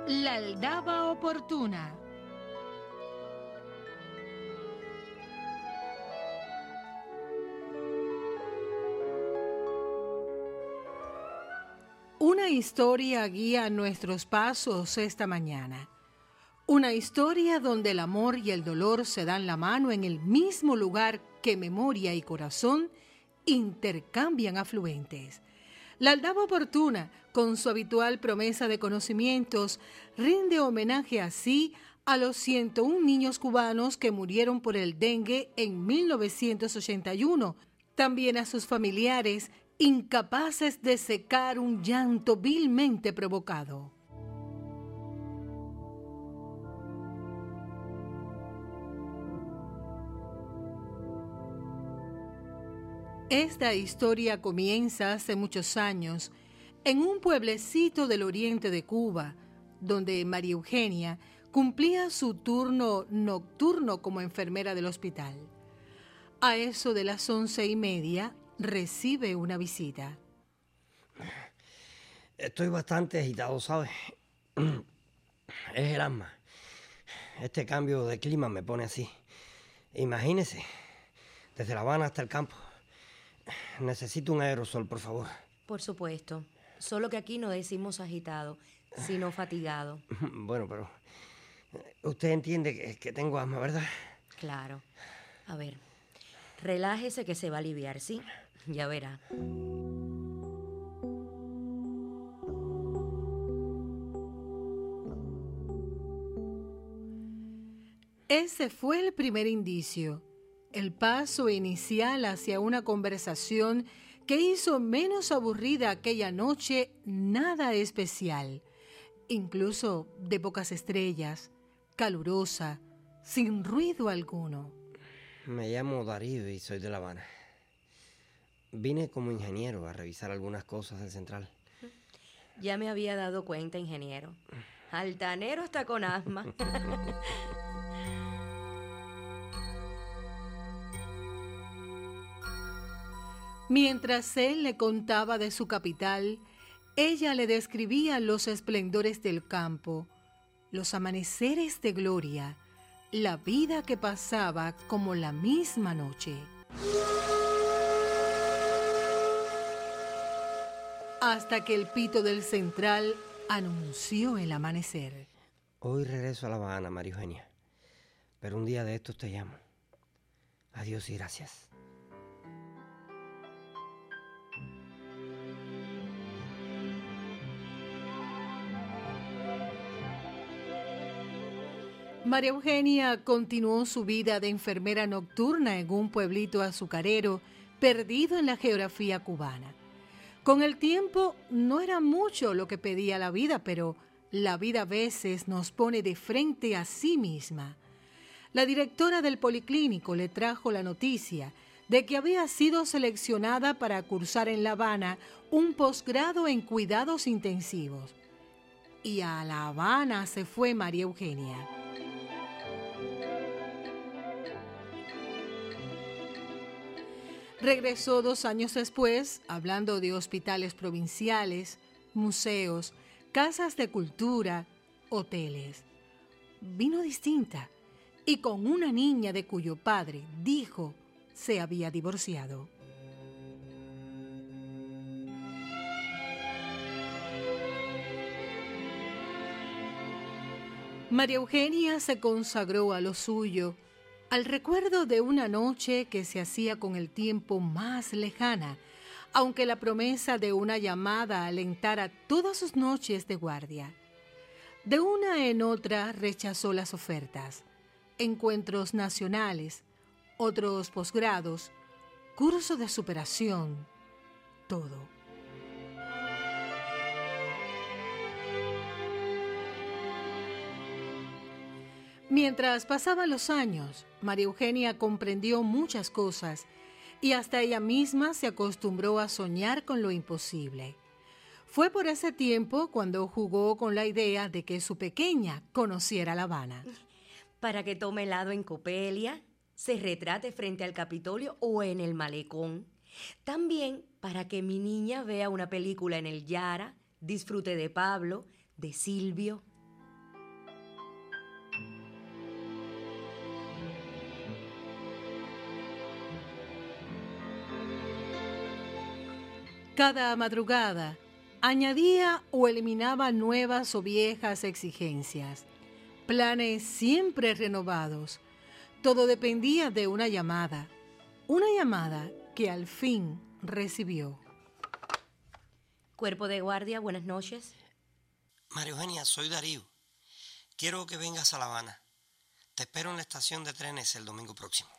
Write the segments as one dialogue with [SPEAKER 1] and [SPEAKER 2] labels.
[SPEAKER 1] La aldaba oportuna. Una historia guía nuestros pasos esta mañana. Una historia donde el amor y el dolor se dan la mano en el mismo lugar que memoria y corazón intercambian afluentes. La aldaba oportuna, con su habitual promesa de conocimientos, rinde homenaje así a los 101 niños cubanos que murieron por el dengue en 1981, también a sus familiares incapaces de secar un llanto vilmente provocado. Esta historia comienza hace muchos años en un pueblecito del oriente de Cuba, donde María Eugenia cumplía su turno nocturno como enfermera del hospital. A eso de las 11:30 recibe una visita.
[SPEAKER 2] Estoy bastante agitado, ¿sabes? Es el asma. Este cambio de clima me pone así. Imagínese, desde La Habana hasta el campo. Necesito un aerosol, por favor.
[SPEAKER 3] Por supuesto. Solo que aquí no decimos agitado, sino fatigado.
[SPEAKER 2] Bueno, pero usted entiende que tengo asma, ¿verdad?
[SPEAKER 3] Claro. A ver, relájese que se va a aliviar, ¿sí? Ya verá.
[SPEAKER 1] Ese fue el primer indicio, el paso inicial hacia una conversación que hizo menos aburrida aquella noche nada especial, incluso de pocas estrellas, calurosa, sin ruido alguno.
[SPEAKER 2] Me llamo Darío y soy de La Habana. Vine como ingeniero a revisar algunas cosas del central.
[SPEAKER 3] Ya me había dado cuenta, ingeniero. Altanero está con asma.
[SPEAKER 1] Mientras él le contaba de su capital, ella le describía los esplendores del campo, los amaneceres de gloria, la vida que pasaba como la misma noche. Hasta que el pito del central anunció el amanecer.
[SPEAKER 2] Hoy regreso a La Habana, María Eugenia. Pero un día de estos te llamo. Adiós y gracias.
[SPEAKER 1] María Eugenia continuó su vida de enfermera nocturna en un pueblito azucarero perdido en la geografía cubana. Con el tiempo no era mucho lo que pedía la vida, pero la vida a veces nos pone de frente a sí misma. La directora del policlínico le trajo la noticia de que había sido seleccionada para cursar en La Habana un posgrado en cuidados intensivos. Y a La Habana se fue María Eugenia. Regresó 2 años después, hablando de hospitales provinciales, museos, casas de cultura, hoteles. Vino distinta y con una niña de cuyo padre, dijo, se había divorciado. María Eugenia se consagró a lo suyo, al recuerdo de una noche que se hacía con el tiempo más lejana, aunque la promesa de una llamada alentara todas sus noches de guardia. De una en otra rechazó las ofertas, encuentros nacionales, otros posgrados, curso de superación, todo. Mientras pasaban los años, María Eugenia comprendió muchas cosas y hasta ella misma se acostumbró a soñar con lo imposible. Fue por ese tiempo cuando jugó con la idea de que su pequeña conociera La Habana.
[SPEAKER 3] Para que tome helado en Copelia, se retrate frente al Capitolio o en el Malecón. También para que mi niña vea una película en el Yara, disfrute de Pablo, de Silvio.
[SPEAKER 1] Cada madrugada añadía o eliminaba nuevas o viejas exigencias, planes siempre renovados. Todo dependía de una llamada que al fin recibió.
[SPEAKER 3] Cuerpo de guardia, buenas noches.
[SPEAKER 2] María Eugenia, soy Darío. Quiero que vengas a La Habana. Te espero en la estación de trenes el domingo próximo.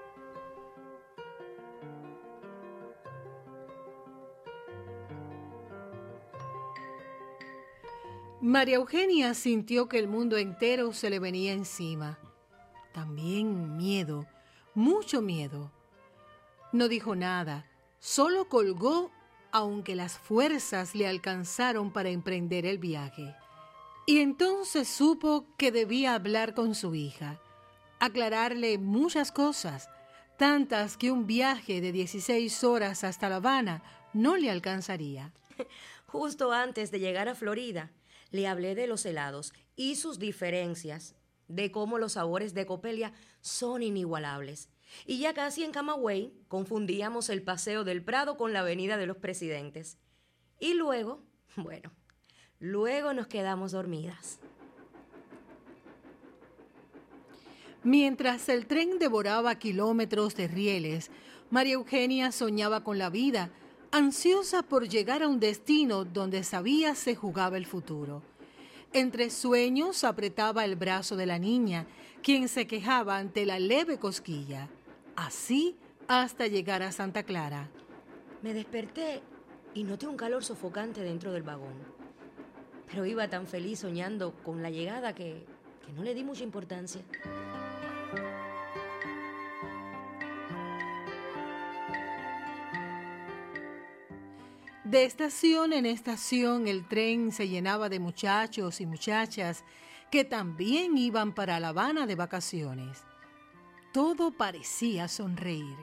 [SPEAKER 1] María Eugenia sintió que el mundo entero se le venía encima. También miedo, mucho miedo. No dijo nada, solo colgó, aunque las fuerzas le alcanzaron para emprender el viaje. Y entonces supo que debía hablar con su hija, aclararle muchas cosas, tantas que un viaje de 16 horas hasta La Habana no le alcanzaría.
[SPEAKER 3] Justo antes de llegar a Florida, le hablé de los helados y sus diferencias, de cómo los sabores de Copelia son inigualables. Y ya casi en Camagüey confundíamos el Paseo del Prado con la Avenida de los Presidentes. Y luego nos quedamos dormidas.
[SPEAKER 1] Mientras el tren devoraba kilómetros de rieles, María Eugenia soñaba con la vida, ansiosa por llegar a un destino donde sabía se jugaba el futuro. Entre sueños apretaba el brazo de la niña, quien se quejaba ante la leve cosquilla. Así hasta llegar a Santa Clara.
[SPEAKER 3] Me desperté y noté un calor sofocante dentro del vagón. Pero iba tan feliz soñando con la llegada que no le di mucha importancia.
[SPEAKER 1] De estación en estación el tren se llenaba de muchachos y muchachas que también iban para La Habana de vacaciones. Todo parecía sonreír.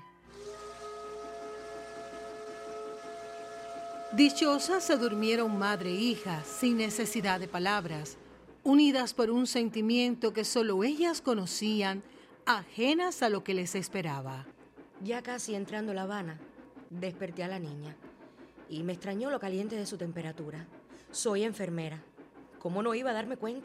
[SPEAKER 1] Dichosas se durmieron madre e hija sin necesidad de palabras, unidas por un sentimiento que solo ellas conocían, ajenas a lo que les esperaba.
[SPEAKER 3] Ya casi entrando a La Habana, desperté a la niña. Y me extrañó lo caliente de su temperatura. Soy enfermera. ¿Cómo no iba a darme cuenta?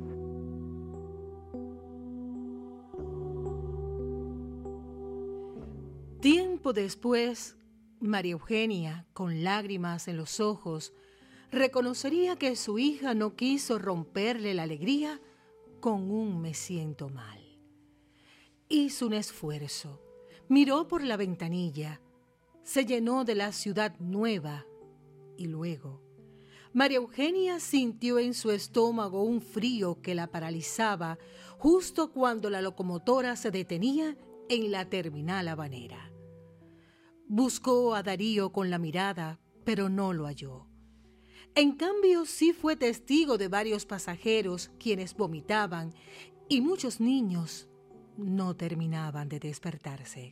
[SPEAKER 1] Tiempo después, María Eugenia, con lágrimas en los ojos, reconocería que su hija no quiso romperle la alegría con un "me siento mal". Hizo un esfuerzo, miró por la ventanilla, se llenó de la ciudad nueva y luego María Eugenia sintió en su estómago un frío que la paralizaba justo cuando la locomotora se detenía en la terminal habanera. Buscó a Darío con la mirada, pero no lo halló. En cambio, sí fue testigo de varios pasajeros quienes vomitaban y muchos niños no terminaban de despertarse.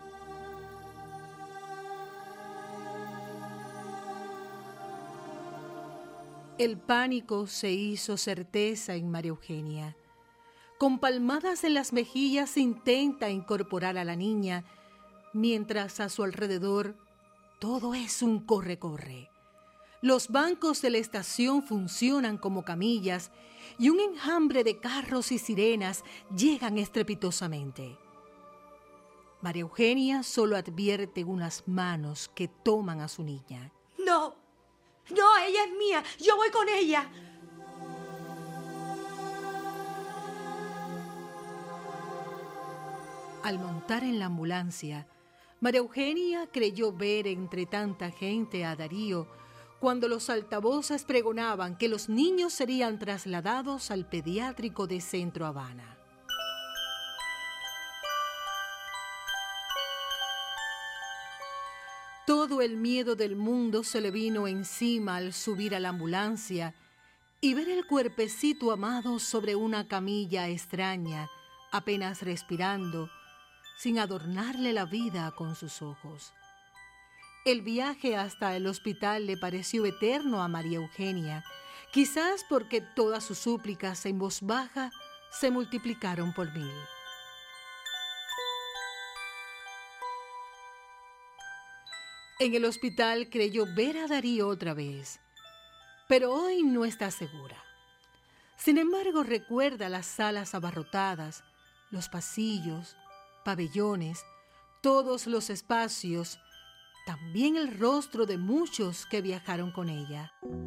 [SPEAKER 1] El pánico se hizo certeza en María Eugenia. Con palmadas en las mejillas intenta incorporar a la niña, mientras a su alrededor todo es un corre-corre. Los bancos de la estación funcionan como camillas y un enjambre de carros y sirenas llegan estrepitosamente. María Eugenia solo advierte unas manos que toman a su niña.
[SPEAKER 3] ¡No! ¡No, ella es mía! ¡Yo voy con ella!
[SPEAKER 1] Al montar en la ambulancia, María Eugenia creyó ver entre tanta gente a Darío cuando los altavoces pregonaban que los niños serían trasladados al pediátrico de Centro Habana. Todo el miedo del mundo se le vino encima al subir a la ambulancia y ver el cuerpecito amado sobre una camilla extraña, apenas respirando, sin adornarle la vida con sus ojos. El viaje hasta el hospital le pareció eterno a María Eugenia, quizás porque todas sus súplicas en voz baja se multiplicaron por 1000. En el hospital creyó ver a Darío otra vez, pero hoy no está segura. Sin embargo, recuerda las salas abarrotadas, los pasillos, pabellones, todos los espacios, también el rostro de muchos que viajaron con ella.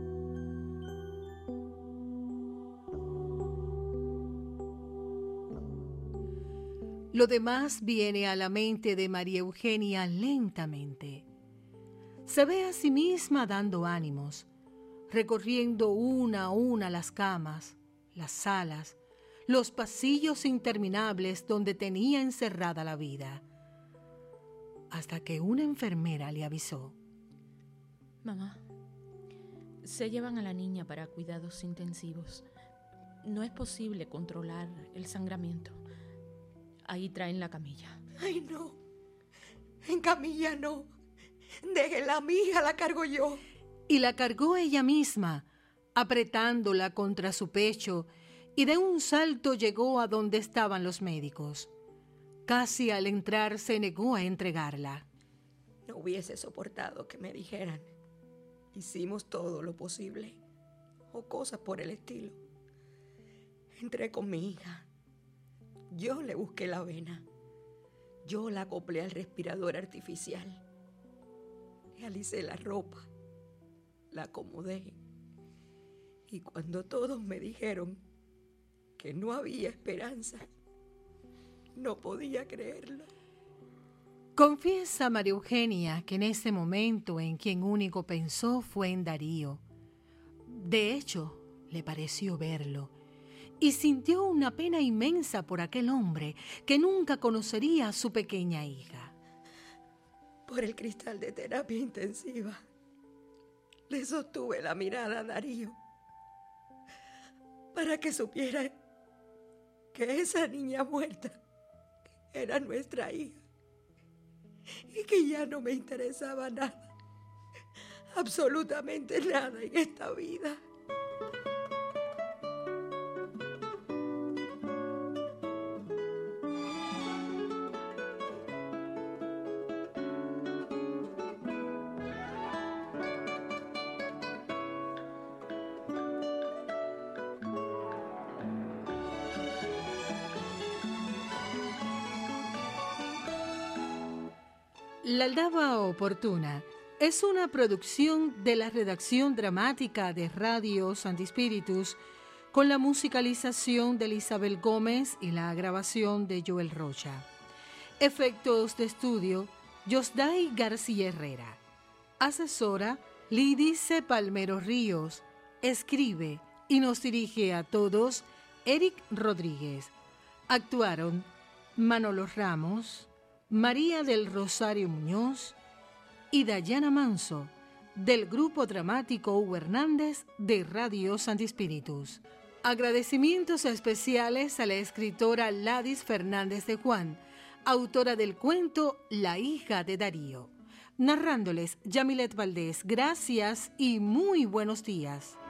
[SPEAKER 1] Lo demás viene a la mente de María Eugenia lentamente. Se ve a sí misma dando ánimos, recorriendo una a una las camas, las salas, los pasillos interminables donde tenía encerrada la vida, hasta que una enfermera le avisó.
[SPEAKER 4] Mamá, se llevan a la niña para cuidados intensivos. No es posible controlar el sangramiento. Ahí traen la camilla.
[SPEAKER 3] Ay, no. En camilla no. Déjenla, mi hija, la cargo yo.
[SPEAKER 1] Y la cargó ella misma, apretándola contra su pecho, y de un salto llegó a donde estaban los médicos. Casi al entrar se negó a entregarla.
[SPEAKER 3] No hubiese soportado que me dijeran: hicimos todo lo posible, o cosas por el estilo. Entré con mi hija. Yo le busqué la vena. Yo la acoplé al respirador artificial. Le alicé la ropa. La acomodé. Y cuando todos me dijeron que no había esperanza, no podía creerlo.
[SPEAKER 1] Confiesa María Eugenia que en ese momento en quien único pensó fue en Darío. De hecho, le pareció verlo y sintió una pena inmensa por aquel hombre que nunca conocería a su pequeña hija.
[SPEAKER 3] Por el cristal de terapia intensiva, le sostuve la mirada a Darío para que supiera que esa niña muerta era nuestra hija y que ya no me interesaba nada, absolutamente nada en esta vida.
[SPEAKER 1] La Aldaba Oportuna es una producción de la redacción dramática de Radio Santi Spíritus con la musicalización de Isabel Gómez y la grabación de Joel Rocha. Efectos de estudio, Yosday García Herrera. Asesora, Lidice Palmero Ríos. Escribe y nos dirige a todos Eric Rodríguez. Actuaron Manolo Ramos, María del Rosario Muñoz y Dayana Manso, del grupo dramático Hugo Hernández de Radio Santi Spíritus. Agradecimientos especiales a la escritora Ladis Fernández de Juan, autora del cuento La hija de Darío. Narrándoles Yamilet Valdés. Gracias y muy buenos días.